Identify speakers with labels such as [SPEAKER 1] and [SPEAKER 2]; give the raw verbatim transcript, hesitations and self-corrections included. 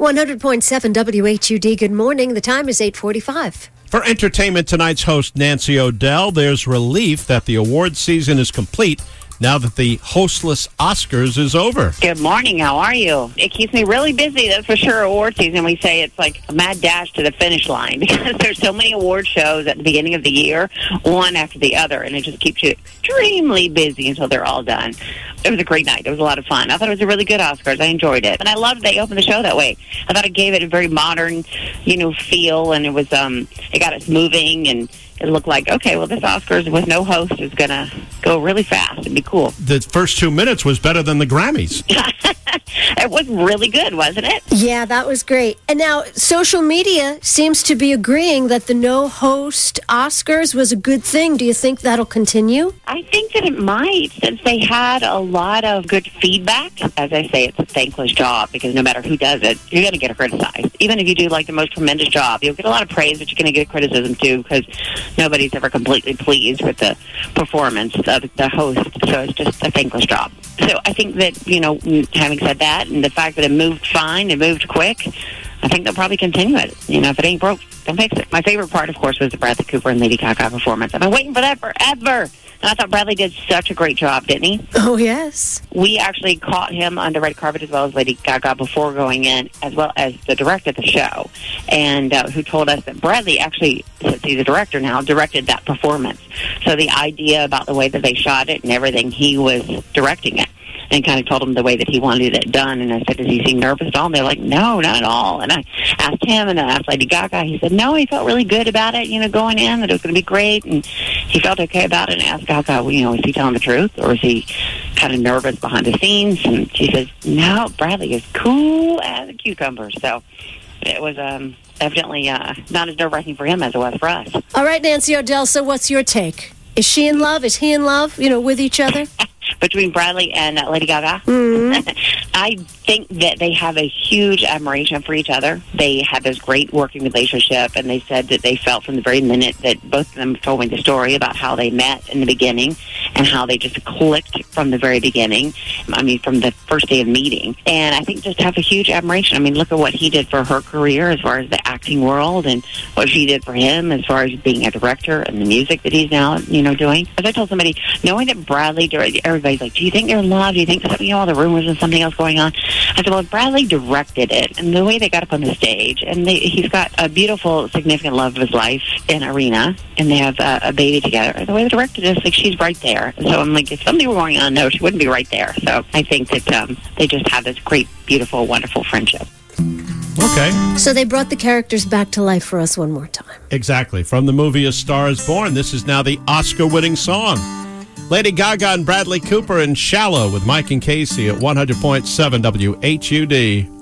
[SPEAKER 1] one hundred point seven W H U D, good morning. The time is eight forty-five.
[SPEAKER 2] For entertainment, tonight's host, Nancy O'Dell, there's relief that the award season is complete now that the hostless Oscars is over.
[SPEAKER 3] Good morning. How are you? It keeps me really busy, that's for sure. Award season, we say it's like a mad dash to the finish line because there's so many award shows at the beginning of the year, one after the other, and it just keeps you extremely busy until they're all done. It was a great night. It was a lot of fun. I thought it was a really good Oscars. I enjoyed it. And I loved they opened the show that way. I thought it gave it a very modern, you know, feel, and it was, um, it got us moving, and it looked like, okay, well, this Oscars with no host is going to go really fast and be cool.
[SPEAKER 2] The first two minutes was better than the Grammys.
[SPEAKER 3] It was really good, wasn't it?
[SPEAKER 1] Yeah, that was great. And now social media seems to be agreeing that the no-host Oscars was a good thing. Do you think that'll continue?
[SPEAKER 3] I think that it might, since they had a lot of good feedback. As I say, it's a thankless job because no matter who does it, you're going to get criticized. Even if you do like the most tremendous job, you'll get a lot of praise, but you're going to get criticism too because nobody's ever completely pleased with the performance of the host. So it's just a thankless job. So I think that, you know, having said that, and the fact that it moved fine, it moved quick, I think they'll probably continue it. You know, if it ain't broke, don't fix it. My favorite part, of course, was the Bradley Cooper and Lady Gaga performance. I've been waiting for that forever. And I thought Bradley did such a great job, didn't he?
[SPEAKER 1] Oh, yes.
[SPEAKER 3] We actually caught him on the red carpet as well as Lady Gaga before going in, as well as the director of the show, and uh, who told us that Bradley actually, since he's a director now, directed that performance. So the idea about the way that they shot it and everything, he was directing it. And kind of told him the way that he wanted it done. And I said, does he seem nervous at all? And they're like, no, not at all. And I asked him, and I asked Lady Gaga. He said, no, he felt really good about it, you know, going in, that it was going to be great. And he felt okay about it. And I asked Gaga, well, you know, is he telling the truth? Or is he kind of nervous behind the scenes? And she says, no, Bradley is cool as a cucumber. So it was um, evidently uh, not as nerve-wracking for him as it was for us.
[SPEAKER 1] All right, Nancy O'Dell, so what's your take? Is she in love? Is he in love, you know, with each other?
[SPEAKER 3] Between Bradley and uh, Lady Gaga?
[SPEAKER 1] Mm-hmm.
[SPEAKER 3] I think that they have a huge admiration for each other. They have this great working relationship, and they said that they felt from the very minute that both of them told me the story about how they met in the beginning and how they just clicked from the very beginning. I mean, from the first day of meeting. And I think just have a huge admiration. I mean, look at what he did for her career as far as the acting world and what she did for him as far as being a director and the music that he's now, you know, doing. As I told somebody, knowing that Bradley, everybody's like, do you think they're in love? Do you think there's, you know, all the rumors and something else going on? I said, well, Bradley directed it, and the way they got up on the stage, and they, he's got a beautiful, significant love of his life in Arena, and they have uh, a baby together. The way they directed it, it's like she's right there. So I'm like, if something were going on, no, she wouldn't be right there. So I think that um, they just have this great, beautiful, wonderful friendship.
[SPEAKER 2] Okay.
[SPEAKER 1] So they brought the characters back to life for us one more time.
[SPEAKER 2] Exactly. From the movie A Star is Born, this is now the Oscar-winning song. Lady Gaga and Bradley Cooper in Shallow with Mike and Casey at one hundred point seven W H U D.